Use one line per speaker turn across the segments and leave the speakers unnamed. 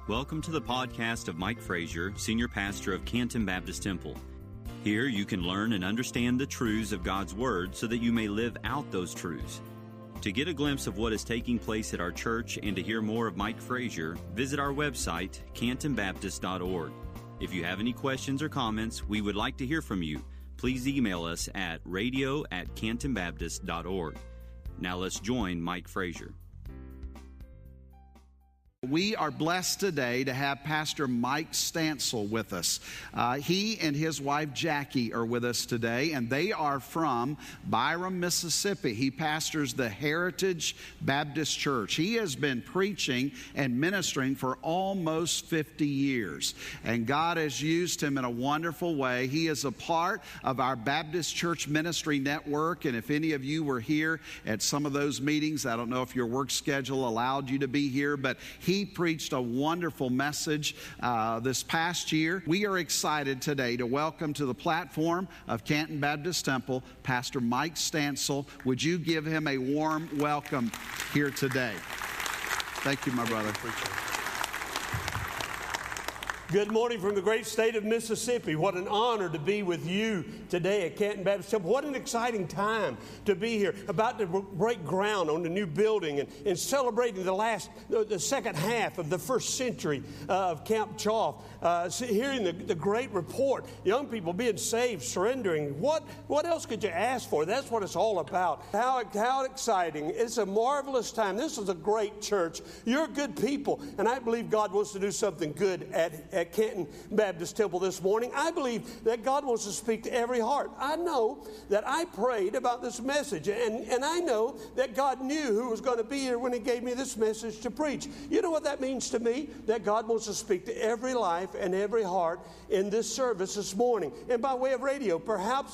Welcome to the podcast of Mike Frazier, Senior Pastor of Canton Baptist Temple. Here you can learn and understand the truths of God's Word so that you may live out those truths. To get a glimpse of what is taking place at our church and to hear more of Mike Frazier, visit our website, cantonbaptist.org. If you have any questions or comments, we would like to hear from you. Please email us at radio@cantonbaptist.org. Now let's join Mike Frazier.
We are blessed today to have Pastor Mike Stansel with us. He and his wife Jackie are with us today, and they are from Byram, Mississippi. He pastors the Heritage Baptist Church. He has been preaching and ministering for almost 50 years, and God has used him in a wonderful way. He is a part of our Baptist Church Ministry Network, and if any of you were here at some of those meetings, I don't know if your work schedule allowed you to be here, but he preached a wonderful message this past year. We are excited today to welcome to the platform of Canton Baptist Temple, Pastor Mike Stansel. Would you give him a warm welcome here today? Thank you, my brother.
Good morning from the great state of Mississippi. What an honor to be with you today at Canton Baptist Temple. What an exciting time to be here. About to break ground on the new building and celebrating the second half of the first century of Camp Chaff. Hearing the great report, young people being saved, surrendering. What else could you ask for? That's what it's all about. How exciting. It's a marvelous time. This is a great church. You're good people, and I believe God wants to do something good at Canton Baptist Temple this morning. I believe that God wants to speak to every heart. I know that I prayed about this message, and I know that God knew who was going to be here when He gave me this message to preach. You know what that means to me? That God wants to speak to every life and every heart in this service this morning. And by way of radio, perhaps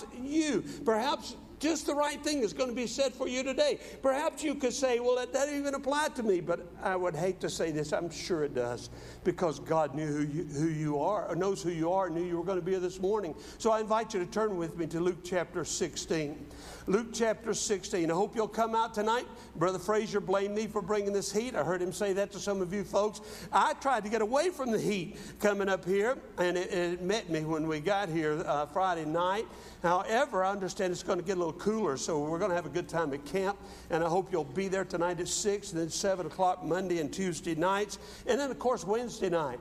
just the right thing is going to be said for you today. Perhaps you could say, well, that doesn't even apply to me, but I would hate to say this. I'm sure it does, because God knew who you are, or knows who you are, and knew you were going to be here this morning. So I invite you to turn with me to Luke chapter 16. Luke chapter 16. I hope you'll come out tonight. Brother Frazier blamed me for bringing this heat. I heard him say that to some of you folks. I tried to get away from the heat coming up here, and it met me when we got here Friday night. However, I understand it's going to get a little cooler, so we're going to have a good time at camp, and I hope you'll be there tonight at 6, and then 7 o'clock Monday and Tuesday nights, and then, of course, Wednesday night.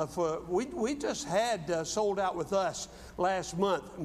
We just had Sold Out With Us last month.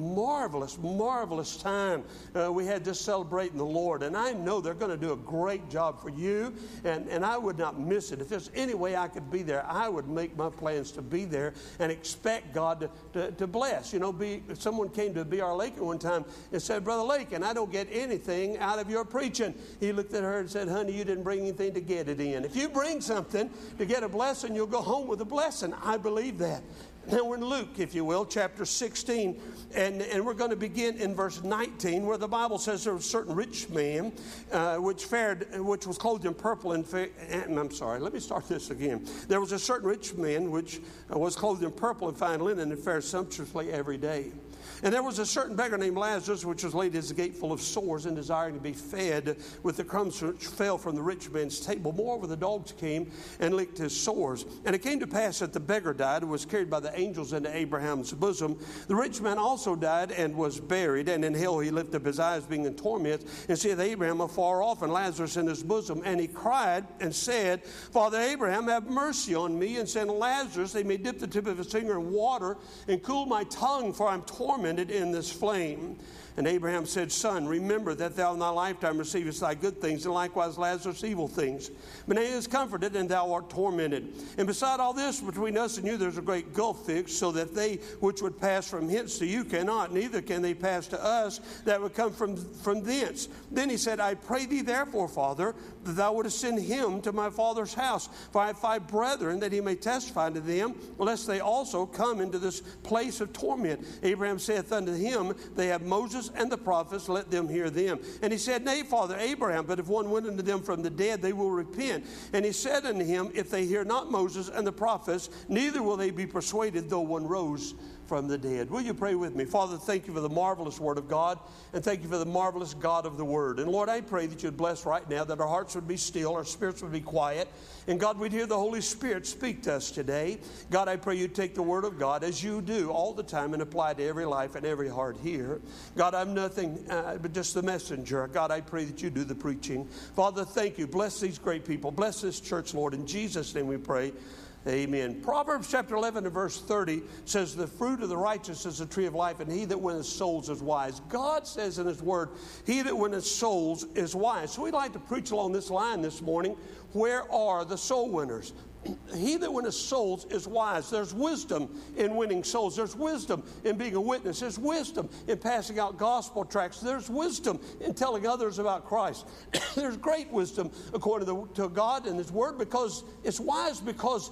Marvelous time. We had just celebrating the Lord, and I know they're going to do a great job for you, and I would not miss it. If there's any way I could be there, I would make my plans to be there and expect God to bless. You know, someone came to B.R. Lakin one time and said, Brother Lakin, I don't get anything out of your preaching. He looked at her and said, honey, you didn't bring anything to get it in. If you bring something to get a blessing, you'll go home with a blessing. I believe that. Now we're in Luke, if you will, chapter 16, and we're going to begin in verse 19, where the Bible says there was a certain rich man which was clothed in purple and I'm sorry, let me start this again. There was a certain rich man which was clothed in purple and fine linen and fared sumptuously every day. And there was a certain beggar named Lazarus, which was laid at his gate full of sores and desiring to be fed with the crumbs which fell from the rich man's table. Moreover, the dogs came and licked his sores. And it came to pass that the beggar died and was carried by the angels into Abraham's bosom. The rich man also died and was buried. And in hell he lifted up his eyes, being in torment, and seeth Abraham afar off, and Lazarus in his bosom. And he cried and said, Father Abraham, have mercy on me, and send Lazarus, they may dip the tip of his finger in water and cool my tongue, for I am tormented in this flame. And Abraham said, Son, remember that thou in thy lifetime receivest thy good things, and likewise Lazarus evil things. But he is comforted, and thou art tormented. And beside all this, between us and you there's a great gulf fixed, so that they which would pass from hence to you cannot, neither can they pass to us that would come from thence. Then he said, I pray thee therefore, Father, that thou wouldest send him to my father's house. For I have 5 brethren, that he may testify to them, lest they also come into this place of torment. Abraham saith unto him, They have Moses and the prophets, let them hear them. And he said, Nay, Father Abraham, but if one went unto them from the dead, they will repent. And he said unto him, If they hear not Moses and the prophets, neither will they be persuaded, though one rose from the dead. Will you pray with me? Father, thank you for the marvelous Word of God, and thank you for the marvelous God of the Word. And Lord, I pray that you'd bless right now, that our hearts would be still, our spirits would be quiet, and God, we'd hear the Holy Spirit speak to us today. God, I pray you'd take the Word of God as you do all the time and apply it to every life and every heart here. God, I'm nothing but just the messenger. God, I pray that you do the preaching. Father, thank you. Bless these great people. Bless this church, Lord. In Jesus' name we pray. Amen. Proverbs chapter 11 and verse 30 says, the fruit of the righteous is a tree of life, and he that winneth souls is wise. God says in his word, he that winneth souls is wise. So we'd like to preach along this line this morning. Where are the soul winners? He that winneth souls is wise. There's wisdom in winning souls. There's wisdom in being a witness. There's wisdom in passing out gospel tracts. There's wisdom in telling others about Christ. There's great wisdom according to God and his word, because it's wise, because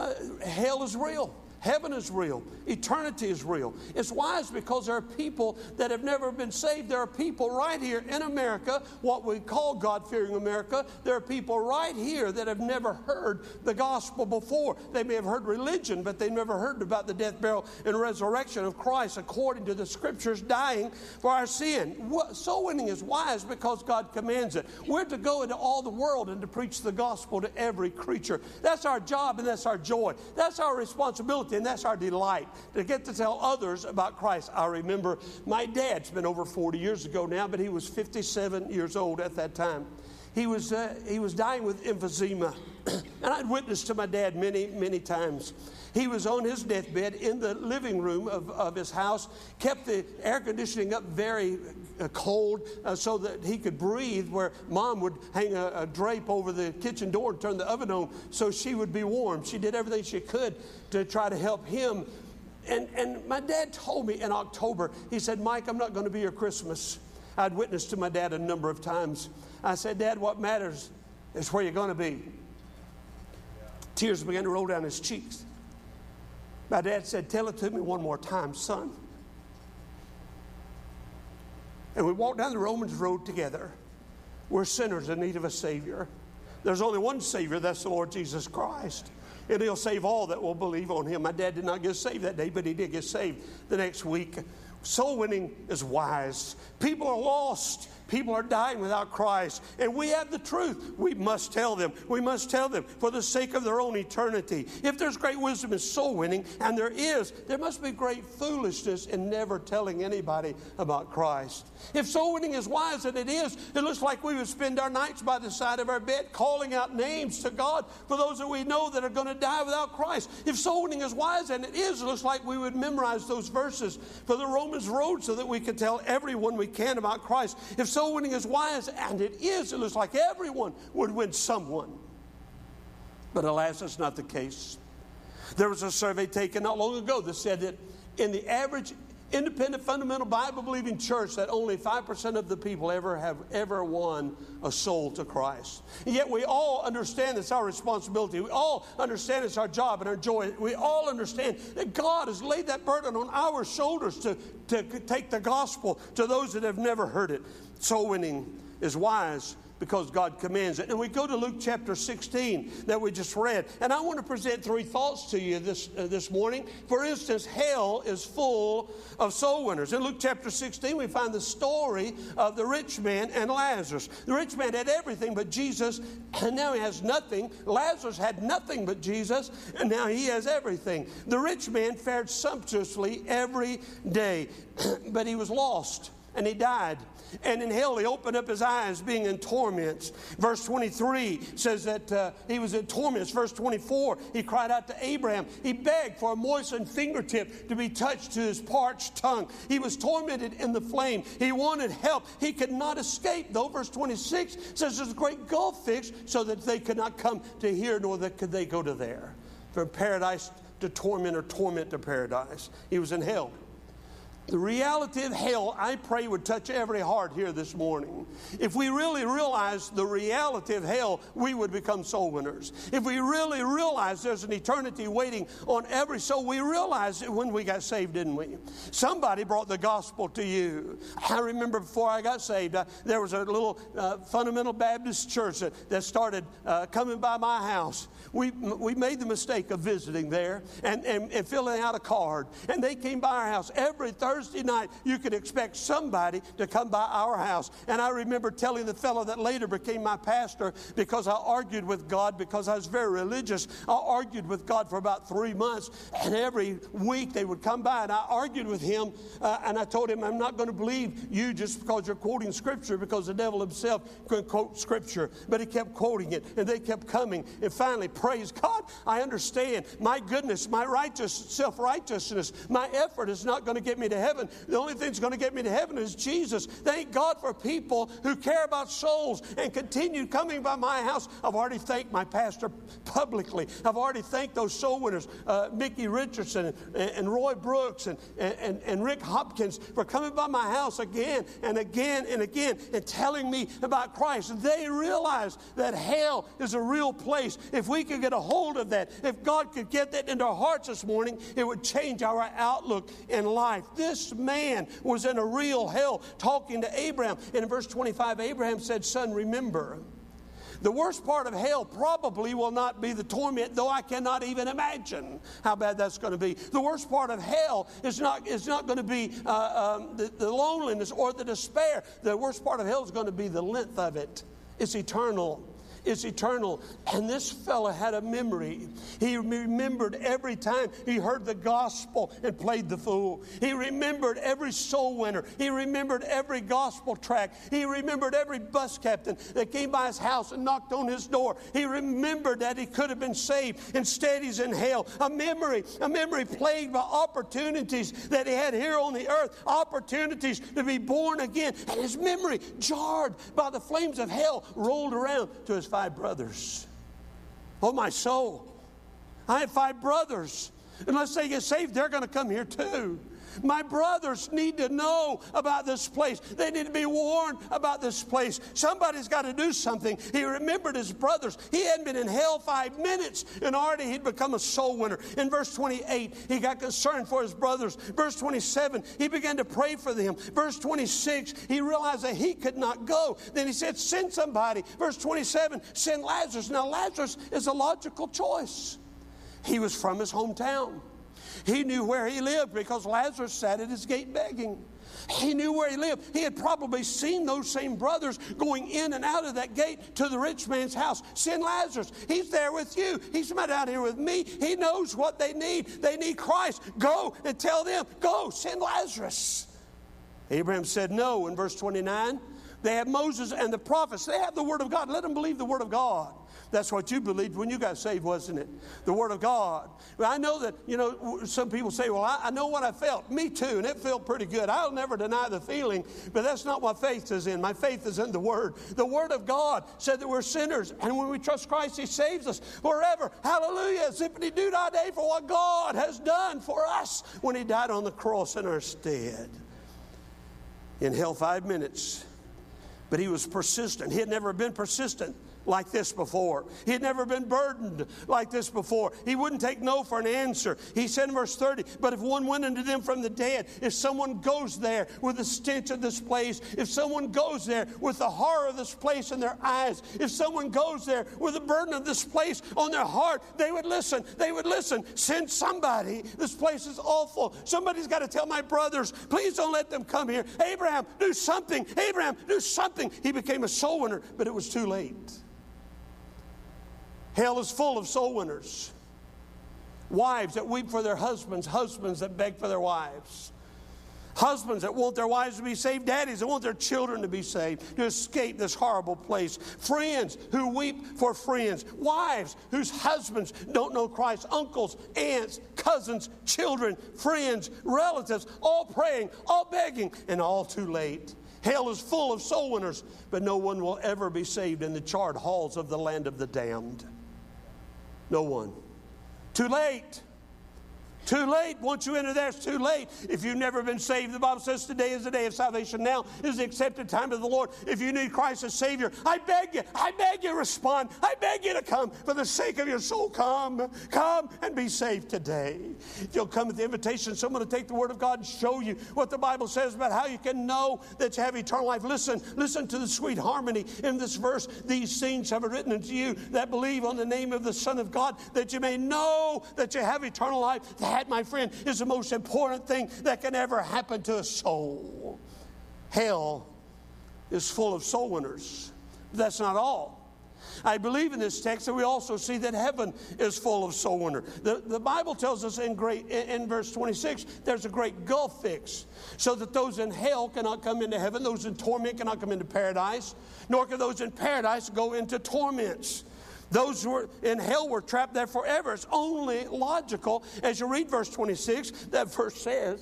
hell is real. Heaven is real. Eternity is real. It's wise because there are people that have never been saved. There are people right here in America, what we call God-fearing America. There are people right here that have never heard the gospel before. They may have heard religion, but they've never heard about the death, burial, and resurrection of Christ according to the Scriptures, dying for our sin. Soul winning is wise because God commands it. We're to go into all the world and to preach the gospel to every creature. That's our job and that's our joy. That's our responsibility. And that's our delight, to get to tell others about Christ. I remember my dad, it's been over 40 years ago now, but he was 57 years old at that time. He was dying with emphysema. And I'd witnessed to my dad many, many times. He was on his deathbed in the living room of his house, kept the air conditioning up very cold so that he could breathe, where Mom would hang a drape over the kitchen door and turn the oven on so she would be warm. She did everything she could to try to help him. And my dad told me in October, he said, Mike, I'm not going to be your Christmas. I'd witnessed to my dad a number of times. I said, Dad, what matters is where you're going to be. Tears began to roll down his cheeks. My dad said, tell it to me one more time, son. And we walked down the Romans road together. We're sinners in need of a Savior. There's only one Savior, that's the Lord Jesus Christ. And he'll save all that will believe on him. My dad did not get saved that day, but he did get saved the next week. Soul winning is wise. People are lost. People are dying without Christ. And we have the truth. We must tell them. We must tell them for the sake of their own eternity. If there's great wisdom in soul winning, and there must be great foolishness in never telling anybody about Christ. If soul winning is wise, and it is, it looks like we would spend our nights by the side of our bed calling out names to God for those that we know that are going to die without Christ. If soul winning is wise, and it is, it looks like we would memorize those verses for the Romans road so that we could tell everyone we can about Christ. If soul winning is wise, and it is, it looks like everyone would win someone. But alas, that's not the case. There was a survey taken not long ago that said that in the average independent fundamental Bible-believing church, that only 5% of the people have ever won a soul to Christ. And yet we all understand it's our responsibility. We all understand it's our job and our joy. We all understand that God has laid that burden on our shoulders to take the gospel to those that have never heard it. Soul winning is wise because God commands it. And we go to Luke chapter 16 that we just read. And I want to present three thoughts to you this morning. For instance, hell is full of soul winners. In Luke chapter 16, we find the story of the rich man and Lazarus. The rich man had everything but Jesus, and now he has nothing. Lazarus had nothing but Jesus, and now he has everything. The rich man fared sumptuously every day, but he was lost, and he died. And in hell, he opened up his eyes, being in torments. Verse 23 says that he was in torments. Verse 24, he cried out to Abraham. He begged for a moistened fingertip to be touched to his parched tongue. He was tormented in the flame. He wanted help. He could not escape, though. Verse 26 says there's a great gulf fixed so that they could not come to here, nor could they go to there. From paradise to torment, or torment to paradise. He was in hell. The reality of hell, I pray, would touch every heart here this morning. If we really realize the reality of hell, we would become soul winners. If we really realize there's an eternity waiting on every soul, we realized it when we got saved, didn't we? Somebody brought the gospel to you. I remember before I got saved, there was a little fundamental Baptist church that started coming by my house. We made the mistake of visiting there and filling out a card. And they came by our house every Thursday night. You could expect somebody to come by our house. And I remember telling the fellow that later became my pastor, because I argued with God, because I was very religious. I argued with God for about 3 months. And every week they would come by and I argued with him. And I told him, I'm not going to believe you just because you're quoting Scripture, because the devil himself couldn't quote Scripture. But he kept quoting it and they kept coming. And finally, praise God, I understand. My goodness, my self-righteousness, my effort is not going to get me to heaven. The only thing that's going to get me to heaven is Jesus. Thank God for people who care about souls and continue coming by my house. I've already thanked my pastor publicly. I've already thanked those soul winners, Mickey Richardson and Roy Brooks and Rick Hopkins, for coming by my house again and again and again and telling me about Christ. They realize that hell is a real place. If we could get a hold of that, if God could get that into our hearts this morning, it would change our outlook in life. This man was in a real hell talking to Abraham. And in verse 25, Abraham said, son, remember, the worst part of hell probably will not be the torment, though I cannot even imagine how bad that's going to be. The worst part of hell is not going to be the loneliness or the despair. The worst part of hell is going to be the length of it. It's eternal. It's eternal. And this fellow had a memory. He remembered every time he heard the gospel and played the fool. He remembered every soul winner. He remembered every gospel tract. He remembered every bus captain that came by his house and knocked on his door. He remembered that he could have been saved. Instead, he's in hell. A memory plagued by opportunities that he had here on the earth, opportunities to be born again. And his memory, jarred by the flames of hell, rolled around to his 5 brothers. Oh, my soul. I have 5 brothers. Unless they get saved, they're going to come here too. My brothers need to know about this place. They need to be warned about this place. Somebody's got to do something. He remembered his brothers. He hadn't been in hell 5 minutes, and already he'd become a soul winner. In verse 28, he got concerned for his brothers. Verse 27, he began to pray for them. Verse 26, he realized that he could not go. Then he said, send somebody. Verse 27, send Lazarus. Now, Lazarus is a logical choice. He was from his hometown. He knew where he lived because Lazarus sat at his gate begging. He knew where he lived. He had probably seen those same brothers going in and out of that gate to the rich man's house. Send Lazarus. He's there with you. He's met out here with me. He knows what they need. They need Christ. Go and tell them. Go, send Lazarus. Abraham said no in verse 29. They have Moses and the prophets. They have the Word of God. Let them believe the Word of God. That's what you believed when you got saved, wasn't it? The Word of God. Well, I know that, some people say, well, I know what I felt. Me too, and it felt pretty good. I'll never deny the feeling, but that's not what faith is in. My faith is in the Word. The Word of God said that we're sinners, and when we trust Christ, He saves us forever. Hallelujah. Zippity doo dah day for what God has done for us when He died on the cross in our stead. In hell 5 minutes. But he was persistent. He had never been persistent like this before. He had never been burdened like this before. He wouldn't take no for an answer. He said in verse 30, but if one went unto them from the dead, if someone goes there with the stench of this place, if someone goes there with the horror of this place in their eyes, if someone goes there with the burden of this place on their heart, they would listen. They would listen. Send somebody. This place is awful. Somebody's got to tell my brothers, please don't let them come here. Abraham, do something. Abraham, do something. He became a soul winner, but it was too late. Hell is full of soul winners. Wives that weep for their husbands. Husbands that beg for their wives. Husbands that want their wives to be saved. Daddies that want their children to be saved, to escape this horrible place. Friends who weep for friends. Wives whose husbands don't know Christ. Uncles, aunts, cousins, children, friends, relatives, all praying, all begging, and all too late. Hell is full of soul winners, but no one will ever be saved in the charred halls of the land of the damned. No one. Too late. Too late. Once you enter there, it's too late. If you've never been saved, the Bible says today is the day of salvation. Now is the accepted time of the Lord. If you need Christ as Savior, I beg you, respond. I beg you to come. For the sake of your soul, come and be saved today. If you'll come with the invitation, someone to take the Word of God and show you what the Bible says about how you can know that you have eternal life. Listen to the sweet harmony in this verse. These things have I written unto you that believe on the name of the Son of God, that you may know that you have eternal life. That, my friend, is the most important thing that can ever happen to a soul. Hell is full of soul winners. That's not all. I believe in this text that we also see that heaven is full of soul winners. The Bible tells us in verse 26, there's a great gulf fixed, so that those in hell cannot come into heaven, those in torment cannot come into paradise, nor can those in paradise go into torments. Those who were in hell were trapped there forever. It's only logical. As you read verse 26, that verse says,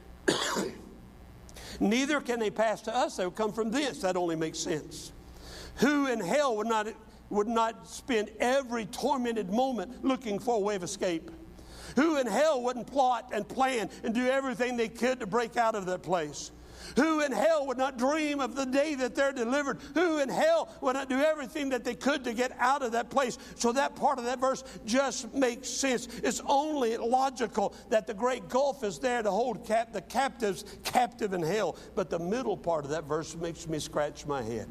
neither can they pass to us. They will come from thence. That only makes sense. Who in hell would not spend every tormented moment looking for a way of escape? Who in hell wouldn't plot and plan and do everything they could to break out of that place? Who in hell would not dream of the day that they're delivered? Who in hell would not do everything that they could to get out of that place? So that part of that verse just makes sense. It's only logical that the great gulf is there to hold the captives captive in hell. But the middle part of that verse makes me scratch my head.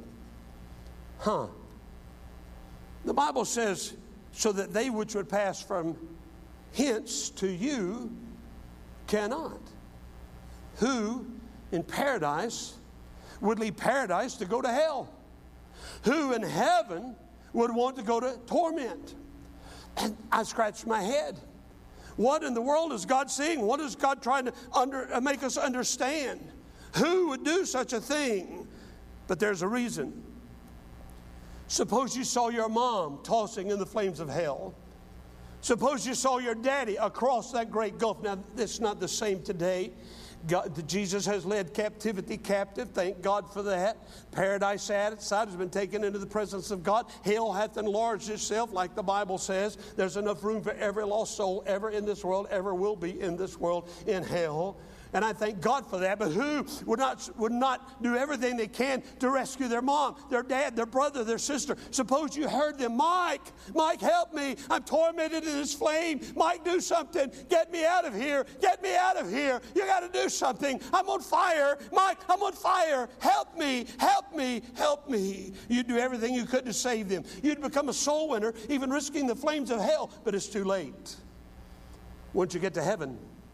The Bible says, so that they which would pass from hence to you cannot. Who in paradise would leave paradise to go to hell? Who in heaven would want to go to torment? And I scratched my head. What in the world is God seeing? What is God trying to make us understand? Who would do such a thing? But there's a reason. Suppose you saw your mom tossing in the flames of hell. Suppose you saw your daddy across that great gulf. Now, it's not the same today. Jesus has led captivity captive. Thank God for that. Paradise side has been taken into the presence of God. Hell hath enlarged itself, like the Bible says. There's enough room for every lost soul ever in this world, ever will be in this world, in hell. And I thank God for that. But who would not do everything they can to rescue their mom, their dad, their brother, their sister? Suppose you heard them, Mike, help me. I'm tormented in this flame. Mike, do something. Get me out of here. Get me out of here. You got to do something. I'm on fire. Mike, I'm on fire. Help me. Help me. Help me. You'd do everything you could to save them. You'd become a soul winner, even risking the flames of hell. But it's too late. Once you get to heaven,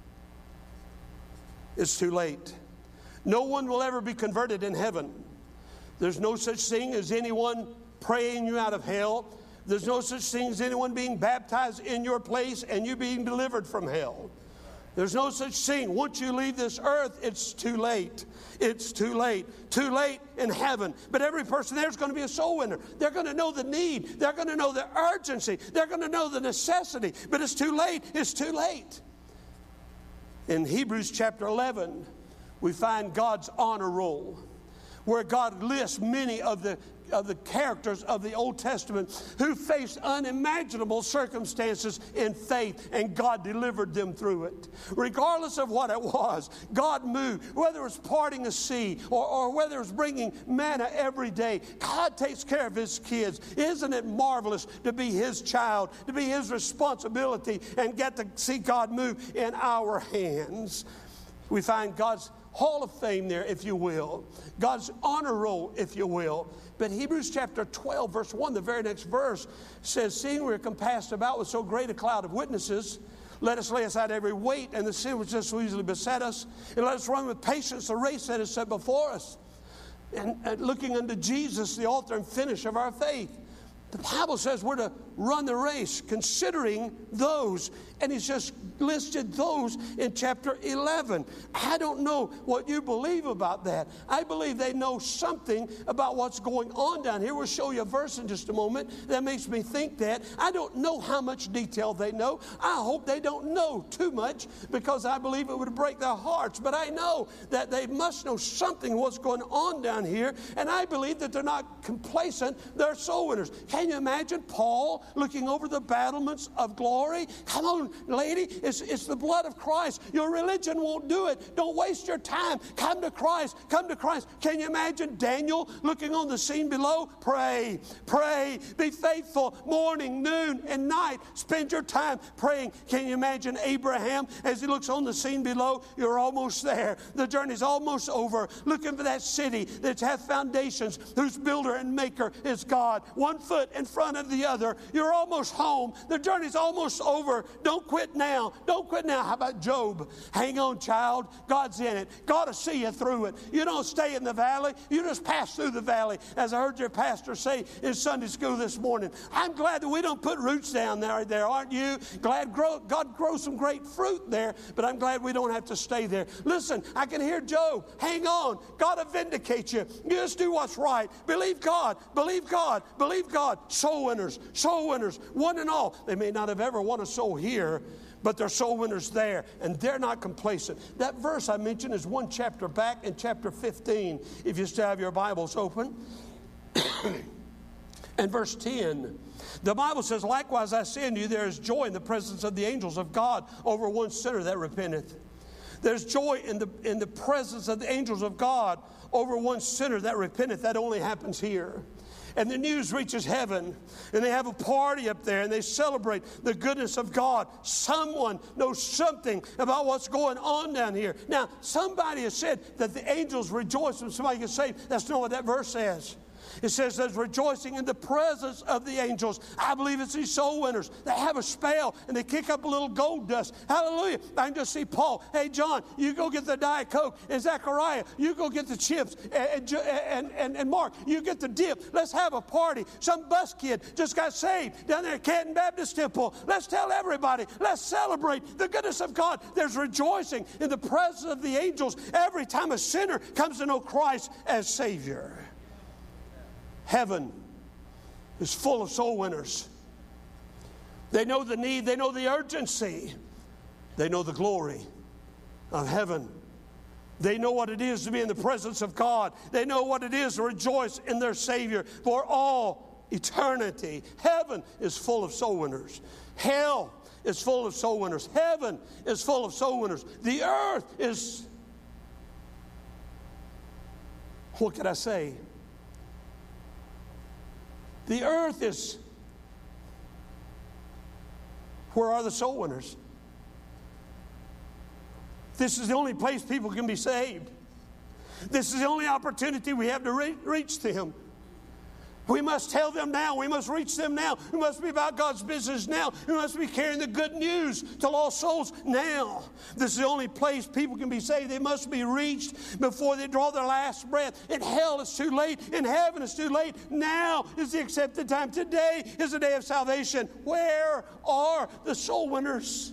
it's too late. No one will ever be converted in heaven. There's no such thing as anyone praying you out of hell. There's no such thing as anyone being baptized in your place and you being delivered from hell. There's no such thing. Once you leave this earth, it's too late. It's too late. Too late in heaven. But every person there is going to be a soul winner. They're going to know the need. They're going to know the urgency. They're going to know the necessity. But it's too late. It's too late. In Hebrews chapter 11, we find God's honor roll, where God lists many of the characters of the Old Testament who faced unimaginable circumstances in faith, and God delivered them through it. Regardless of what it was, God moved. Whether it was parting a sea or whether it was bringing manna every day, God takes care of His kids. Isn't it marvelous to be His child, to be His responsibility, and get to see God move in our hands? We find God's Hall of Fame there, if you will. God's honor roll, if you will. But Hebrews chapter 12, verse 1, the very next verse says, seeing we are compassed about with so great a cloud of witnesses, let us lay aside every weight and the sin which does so easily beset us, and let us run with patience the race that is set before us, and looking unto Jesus, the author and finisher of our faith. The Bible says we're to run the race considering those, and He's just listed those in chapter 11. I don't know what you believe about that. I believe they know something about what's going on down here. We'll show you a verse in just a moment that makes me think that. I don't know how much detail they know. I hope they don't know too much, because I believe it would break their hearts. But I know that they must know something what's going on down here, and I believe that they're not complacent. They're soul winners. Can you imagine Paul looking over the battlements of glory. Come on, lady, it's the blood of Christ. Your religion won't do it. Don't waste your time. Come to Christ. Come to Christ. Can you imagine Daniel looking on the scene below? Pray, pray, be faithful, morning, noon, and night. Spend your time praying. Can you imagine Abraham as he looks on the scene below? You're almost there. The journey's almost over. Looking for that city that hath foundations, whose builder and maker is God. One foot in front of the other. You're almost home. The journey's almost over. Don't quit now. Don't quit now. How about Job? Hang on, child. God's in it. God will see you through it. You don't stay in the valley. You just pass through the valley. As I heard your pastor say in Sunday school this morning, I'm glad that we don't put roots down there, aren't you? Glad God grows some great fruit there, but I'm glad we don't have to stay there. Listen, I can hear Job. Hang on. God will vindicate you. You just do what's right. Believe God. Believe God. Believe God. Soul winners. Soul winners. One and all. They may not have ever won a soul here, but they're soul winners there, and they're not complacent. That verse I mentioned is one chapter back in chapter 15, if you still have your Bibles open. And verse 10, the Bible says, likewise I say unto you, there is joy in the presence of the angels of God over one sinner that repenteth. There's joy in the presence of the angels of God over one sinner that repenteth. That only happens here. And the news reaches heaven, and they have a party up there, and they celebrate the goodness of God. Someone knows something about what's going on down here. Now, somebody has said that the angels rejoice when somebody gets saved. That's not what that verse says. It says there's rejoicing in the presence of the angels. I believe it's these soul winners. They have a spell and they kick up a little gold dust. Hallelujah. I can just see Paul. Hey, John, you go get the Diet Coke. And Zechariah, you go get the chips. And Mark, you get the dip. Let's have a party. Some bus kid just got saved down there at Canton Baptist Temple. Let's tell everybody. Let's celebrate the goodness of God. There's rejoicing in the presence of the angels every time a sinner comes to know Christ as Savior. Heaven is full of soul winners. They know the need. They know the urgency. They know the glory of heaven. They know what it is to be in the presence of God. They know what it is to rejoice in their Savior for all eternity. Heaven is full of soul winners. Hell is full of soul winners. Heaven is full of soul winners. The earth is, what can I say? The earth is, where are the soul winners? This is the only place people can be saved. This is the only opportunity we have to reach them. We must tell them now. We must reach them now. We must be about God's business now. We must be carrying the good news to lost souls now. This is the only place people can be saved. They must be reached before they draw their last breath. In hell, it's too late. In heaven, it's too late. Now is the accepted time. Today is the day of salvation. Where are the soul winners?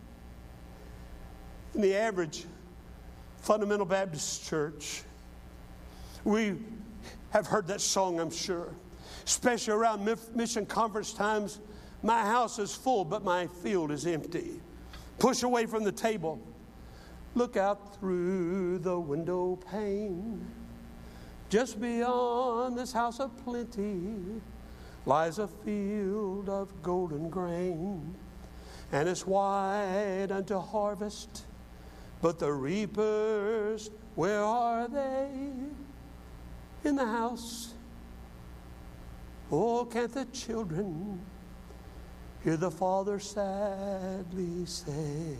In the average fundamental Baptist church, we have heard that song, I'm sure. Especially around mission conference times. My house is full, but my field is empty. Push away from the table. Look out through the window pane. Just beyond this house of plenty lies a field of golden grain. And it's white unto harvest. But the reapers, where are they? In the house. Oh, can't the children hear the father sadly say,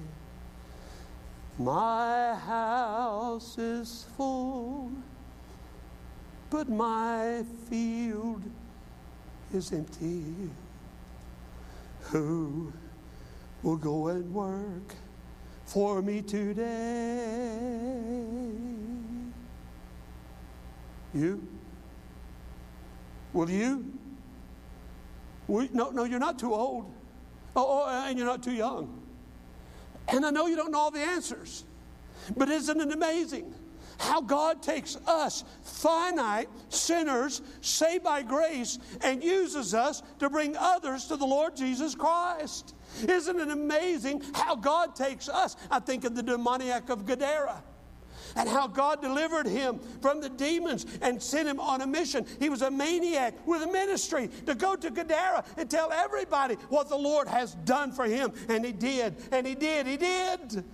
my house is full, but my field is empty. Who will go and work for me today? You? Will you? No, you're not too old. And you're not too young. And I know you don't know all the answers. But isn't it amazing how God takes us, finite sinners, saved by grace, and uses us to bring others to the Lord Jesus Christ? Isn't it amazing how God takes us? I think of the demoniac of Gadara. and how God delivered him from the demons and sent him on a mission. He was a maniac with a ministry to go to Gadara and tell everybody what the Lord has done for him. And he did, and he did, he did.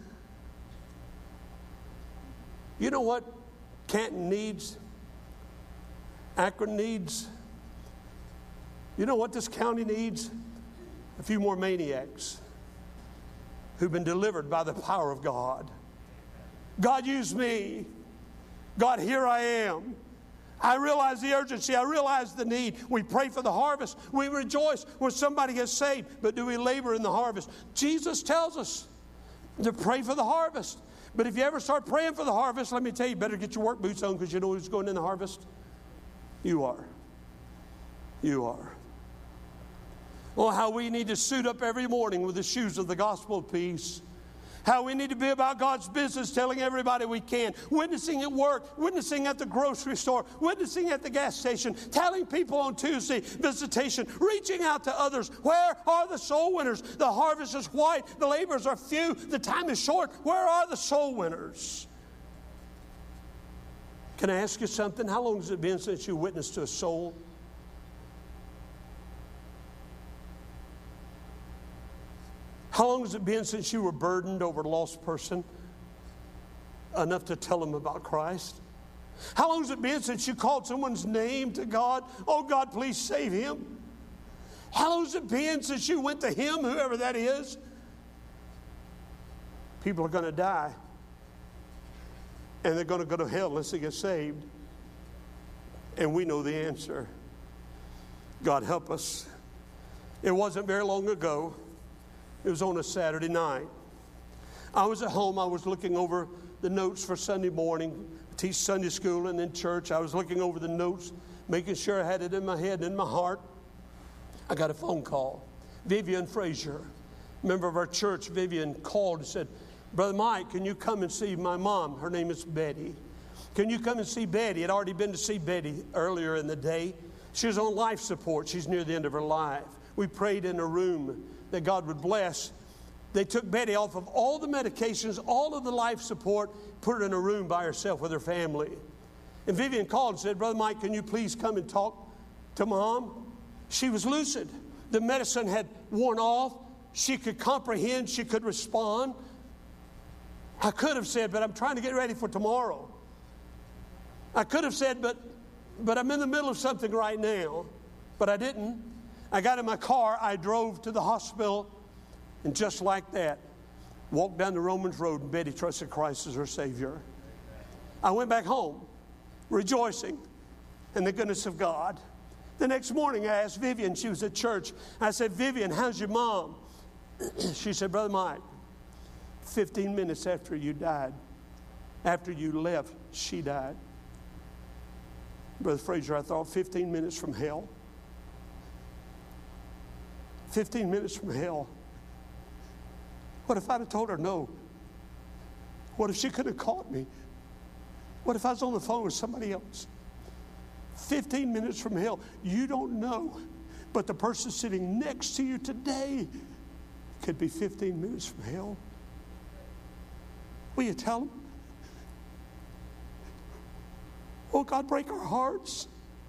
You know what Canton needs? Akron needs? You know what this county needs? A few more maniacs who've been delivered by the power of God. God, use me. God, here I am. I realize the urgency. I realize the need. We pray for the harvest. We rejoice when somebody gets saved. But do we labor in the harvest? Jesus tells us to pray for the harvest. But if you ever start praying for the harvest, let me tell you, better get your work boots on, because you know who's going in the harvest? You are. You are. Oh, how we need to suit up every morning with the shoes of the gospel of peace. How we need to be about God's business, telling everybody we can. Witnessing at work, witnessing at the grocery store, witnessing at the gas station, telling people on Tuesday, visitation, reaching out to others. Where are the soul winners? The harvest is white, the laborers are few, the time is short. Where are the soul winners? Can I ask you something? How long has it been since you witnessed to a soul? How long has it been since you were burdened over a lost person enough to tell them about Christ? How long has it been since you called someone's name to God? Oh, God, please save him. How long has it been since you went to him, whoever that is? People are going to die, and they're going to go to hell unless they get saved. And we know the answer. God help us. It wasn't very long ago. It was on a Saturday night. I was at home. I was looking over the notes for Sunday morning. I teach Sunday school and in church. I was looking over the notes, making sure I had it in my head and in my heart. I got a phone call. Vivian Frazier, member of our church, Vivian called and said, Brother Mike, can you come and see my mom? Her name is Betty. Can you come and see Betty? I'd already been to see Betty earlier in the day. She was on life support. She's near the end of her life. We prayed in a room that God would bless. They took Betty off of all the medications, all of the life support, put her in a room by herself with her family. And Vivian called and said, Brother Mike, can you please come and talk to Mom? She was lucid. The medicine had worn off. She could comprehend. She could respond. I could have said, but I'm trying to get ready for tomorrow. I could have said, but I'm in the middle of something right now. But I didn't. I got in my car, I drove to the hospital, and just like that, walked down the Romans Road, and Betty trusted Christ as her Savior. I went back home, rejoicing in the goodness of God. The next morning, I asked Vivian, she was at church. I said, Vivian, how's your mom? She said, Brother Mike, 15 minutes after you died, after you left, she died. Brother Frazier, I thought 15 minutes from hell. 15 minutes from hell. What if I'd have told her no? What if she could have caught me? What if I was on the phone with somebody else? 15 minutes from hell. You don't know, but the person sitting next to you today could be 15 minutes from hell. Will you tell them? Oh, God, break our hearts.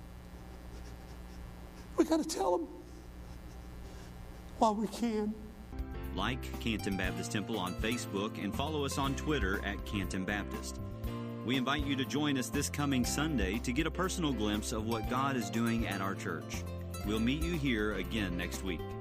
We got to tell them while we can.
Like Canton Baptist Temple on Facebook and follow us on Twitter at Canton Baptist. We invite you to join us this coming Sunday to get a personal glimpse of what God is doing at our church. We'll meet you here again next week.